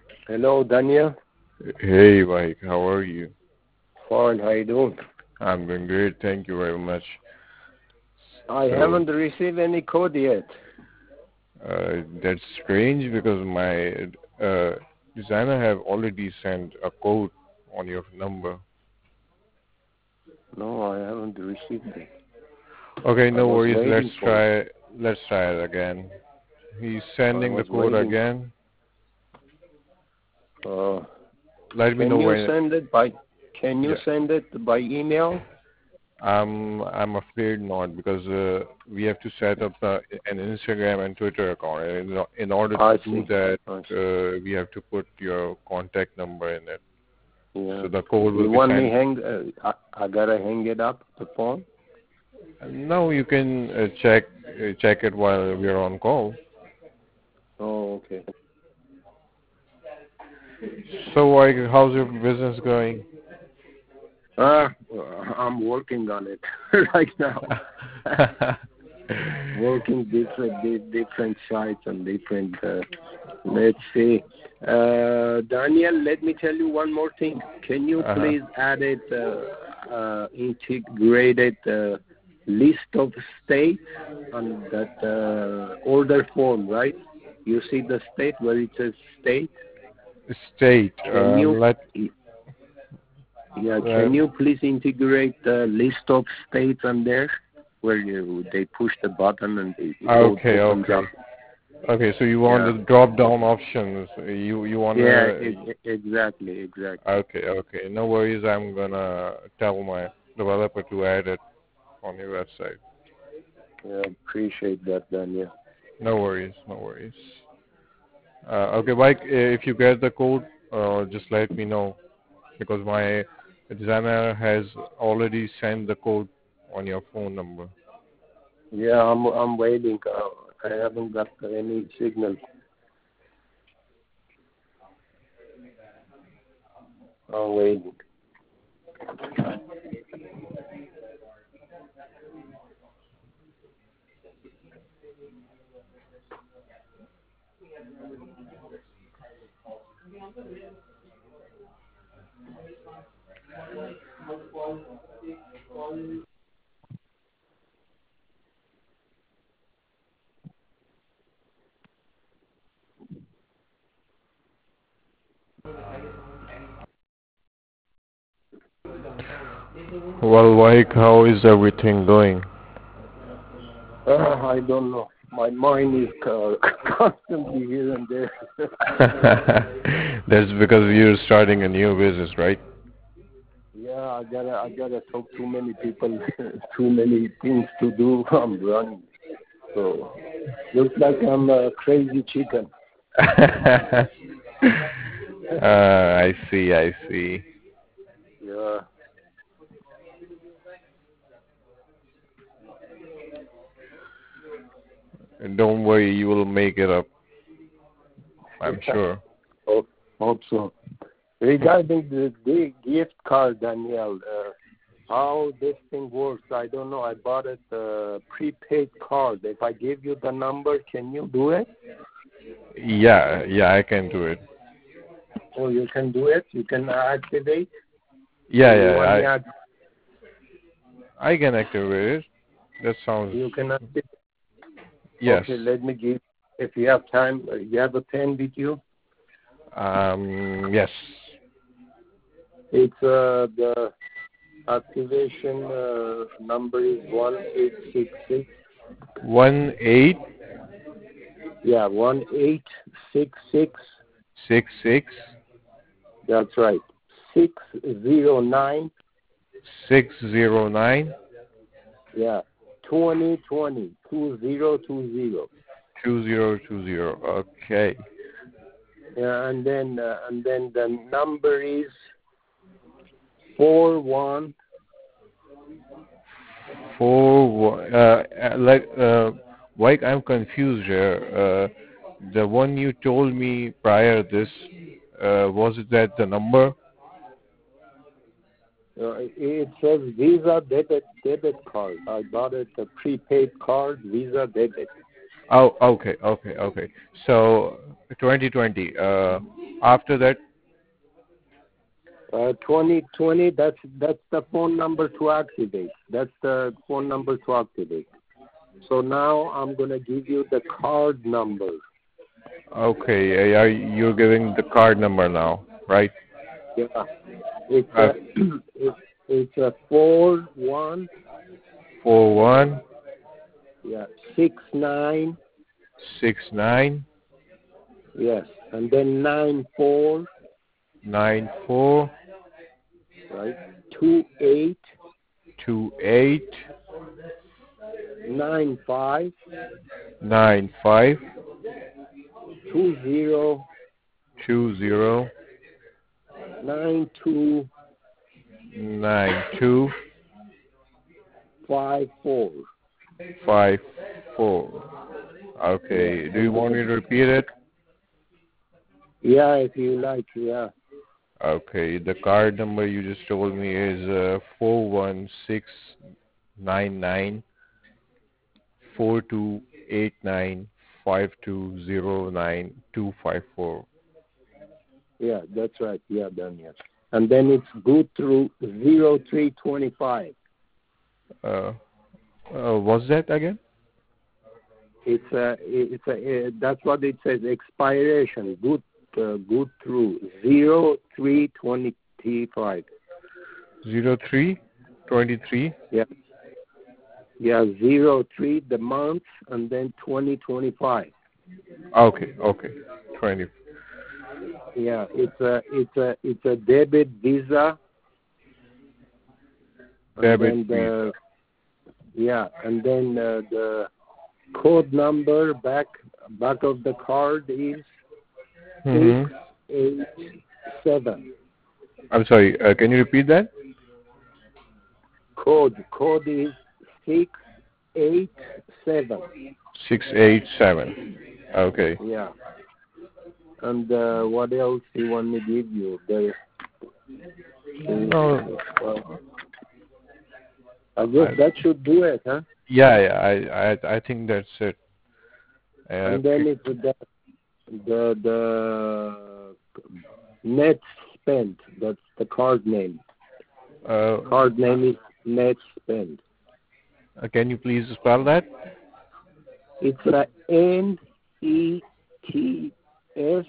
Hello, Daniel. Hey, Mike, how are you? Fine, how you doing? I'm doing great, thank you very much. I So, haven't received any code yet. that's strange because my designer have already sent a code on your number. No, I haven't received it. Okay, I no was worries. Let's waiting for it. try. Let's try it again. He's I sending the was code waiting. again. Uh, Let me can know you when. send it by? Can you Yeah, send it by email? I'm afraid not because we have to set up an Instagram and Twitter account. And in order to I do see. that, I see. we have to put your contact number in it. Yeah. So the code will You be want me sent. hang? I gotta hang it up the phone. Now you can check it while we are on call. Oh, okay. So like, how's your business going? Uh, I'm working on it right now. Working different sites and different. Let's see. Daniel, let me tell you one more thing. Can you Uh-huh. please add it, integrated list of states on that order form, right? You see the state where it says state? State. Can you, Let. yeah, Uh, can you please integrate the list of states on there where they push the button and the road okay. opens up? Okay. Okay. So you want Yeah. the drop down options. You Yeah, wanna. exactly. Okay. Okay. No worries. I'm gonna tell my developer to add it on your website. Yeah, appreciate that, Daniel. No worries. No worries. Okay, Mike. If you get the code, just let me know because my designer has already sent the code on your phone number. Yeah, I'm waiting. I haven't got any signal. I'm waiting. Well, Mike, how is everything going? I don't know. My mind is constantly here and there. That's because you're starting a new business, right? Yeah, I gotta talk too many people, too many things to do. I'm running, so looks like I'm a crazy chicken. I see, I see. Yeah, Don't worry, you will make it up, I'm sure. hope, hope so. Regarding the gift card, Danielle, how this thing works, I don't know. I bought it prepaid card. If I give you the number, can you do it? Yeah, yeah, I can do it. Or you can do it? You can activate? Yeah, Or you yeah, want me to I can activate it. That sounds, you can activate? yes. Okay, let me give. If you have time, you have a pen with you? Yes. It's the activation number is 1866. One eight Yeah, 1866. six six That's right. 609. 609 Yeah, 2020 2020. 2020. Okay. Yeah, and then the number is 41. Like, Mike, I'm confused here. The one you told me prior this, was it that the number? It says Visa debit card. I bought it a prepaid card, Visa debit. Oh, okay, okay, okay. So 2020. After that, 2020. That's the phone number to activate. That's the phone number to activate. So now I'm gonna give you the card number. okay, you're giving the card number now, right? Yeah, it's Uh, it's a 41. 41 Yeah, 69. 69 Yes, and then 94. 94 Right, 28 28 95 95 20 20 92 92 54. 54. Okay. Yeah, Do you and want then, me to repeat it? yeah, if you like, yeah. Okay. The card number you just told me is 41699 4289 5209 254. Yeah, that's right. Yeah, Daniel. And then it's good through 0325. What's that again? That's what it says. Expiration good through 0325. 0323. Yeah, 03 the month and then 2025. Okay. 20. Yeah, it's a debit Visa. Debit And then Visa. and then the code number back of the card is Mm-hmm. 687. I'm sorry. Can you repeat that? Code is 687. 687. Okay. Yeah. And what else do you want me to give you? No. I guess that should do it, huh? Yeah. I think that's it. And then it's the net spend. That's the card name. Card name is net spend. Can you please spell that? It's a NETS.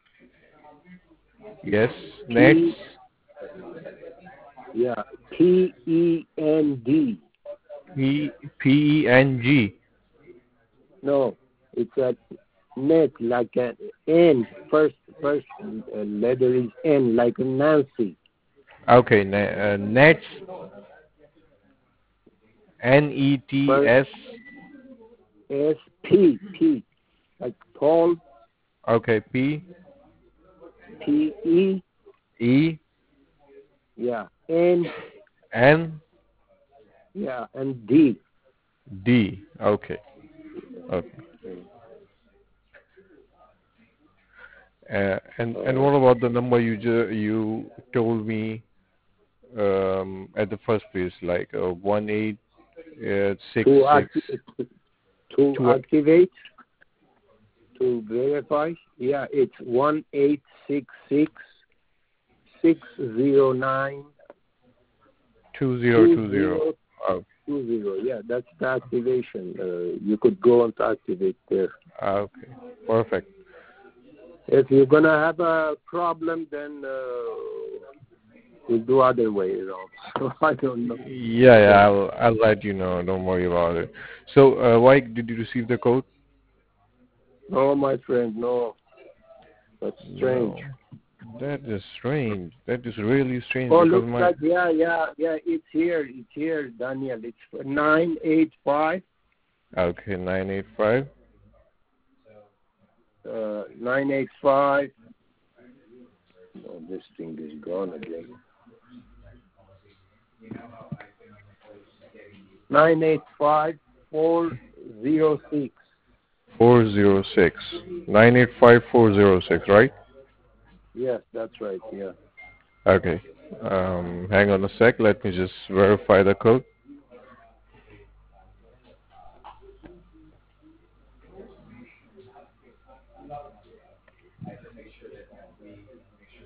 Yes. Nets. Yeah, PEND. PENG. No, it's a net, like an N. First letter is N, like Nancy. Okay. Nets. NETS. P, like Paul. Okay. PE. Yeah, N. Yeah, and D. Okay. And what about the number you told me at the first place, like 1866? To activate, to verify. Yeah, it's 1866 609 2020. Oh, 20. Yeah, that's the activation. You could go and activate there. okay. Perfect. If you're gonna have a problem, then we'll do other way, So I don't know. Yeah. I'll let you know. Don't worry about it. So, Mike, did you receive the code? No, my friend, no. That's strange. No. That is strange. That is really strange. Oh, because looks like it's here, Daniel. It's 985. Okay, 985. 985. Oh, this thing is gone again. 985 406. 406. 985 406, right? Yes, that's right. Yeah. Okay. Hang on a sec. Let me just verify the code.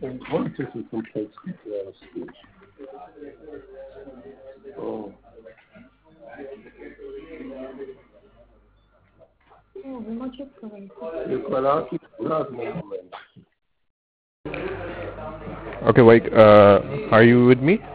What is it complex? Oh. Okay, Mike, are you with me?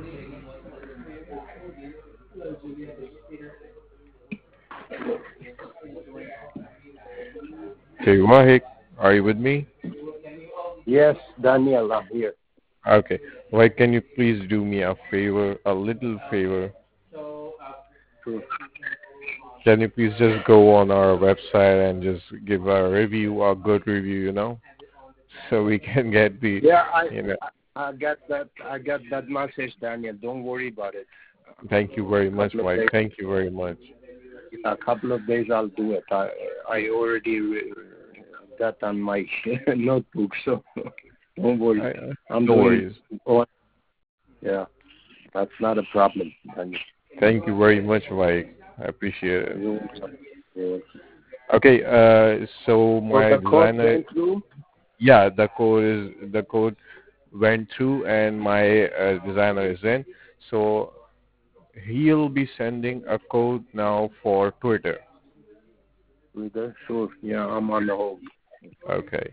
Okay, Wahik, are you with me? Yes, Daniel, I'm here. Okay, Wahik, can you please do me a favor, a little favor? Sure. Can you please just go on our website and just give a review, a good review, so we can get the, I got that message, Daniel. Don't worry about it. Thank you very much, Mike. Thank you very much. In a couple of days, I'll do it. I already got on my notebook, so don't worry. No worries. Yeah, that's not a problem, Daniel. Thank you very much, Mike. I appreciate it. Yeah. Okay, so my the code designer. went through? Yeah, the code went through, and my designer is in. So he'll be sending a code now for Twitter. Twitter? Sure. Yeah, I'm on the home. Okay.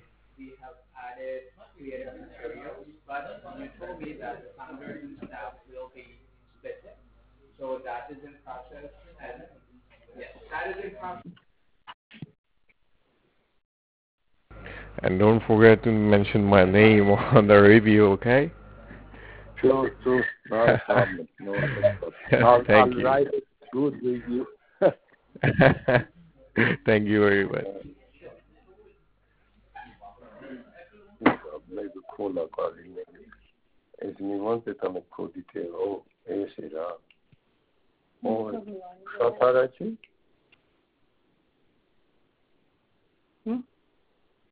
And don't forget to mention my name on the review, okay? Sure. Not a problem. No problem. Thank I'll you. write a good review. Thank you very much. Maybe cola calling. Es mi monte también codite. Oh, ese era. Oh, Satarachi?